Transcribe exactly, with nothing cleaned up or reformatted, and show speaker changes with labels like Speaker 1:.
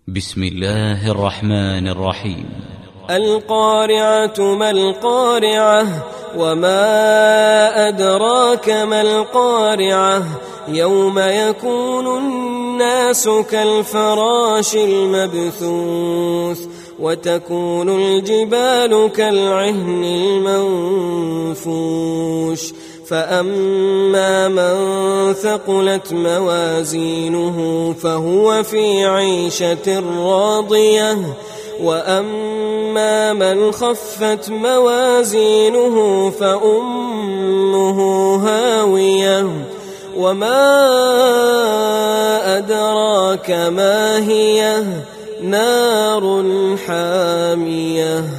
Speaker 1: بسم الله الرحمن الرحيم.
Speaker 2: القارعة ما القارعة وما أدراك ما القارعة يوم يكون الناس كالفراش المبثوث وتكون الجبال كالعهن المنفوش فأما من ثقلت موازينه فهو في عيشة راضية وأما من خفت موازينه فأمه هاوية وما أدراك ما هي نار حامية.